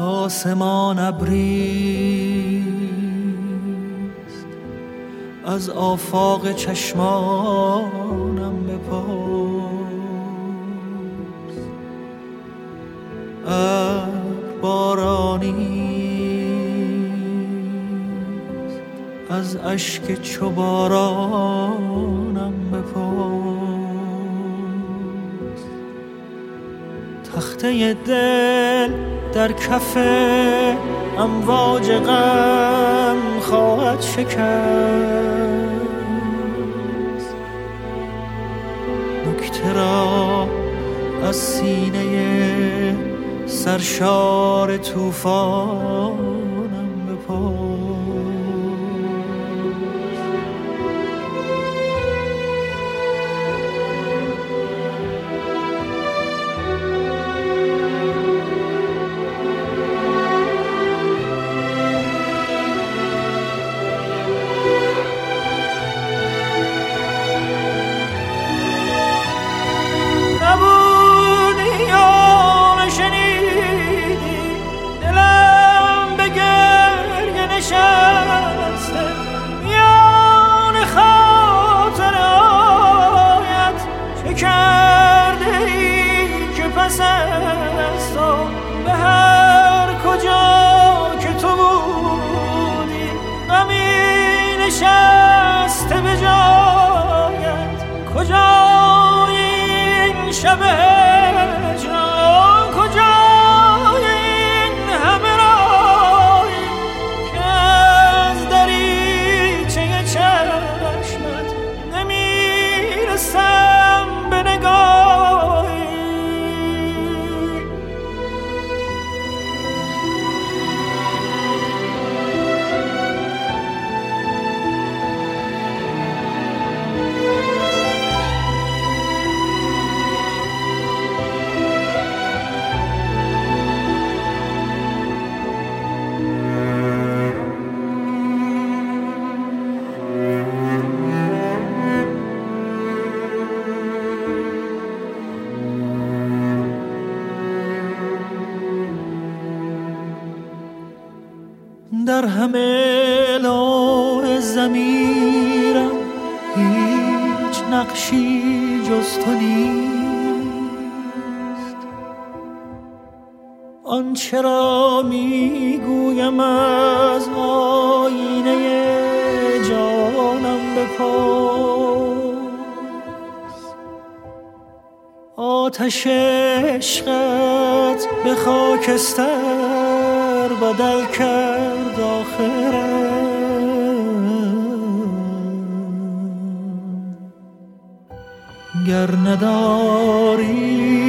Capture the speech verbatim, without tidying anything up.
آسمان ابریست از آفاق چشمانم بپرس. ابر بارانیست از اشک چو بارانم بپرس. تخته دل در کف امواج غم خواهد شکست. نکته را از سینه سرشار طوفانم بپرس. به هر کجا که تو بودی غمی نشسته به جایت. کجای این شب هجران، کجای این همه راهی که از دریچه چشمت نمیرسم به نگاهی. در همه لوح ضمیرم هیچ نقشی جز تو نیست. آنچه را میگویم از آینه جانم بپرس. آتش عشقت به خاکستر بدل کرد آخرم. گر نداری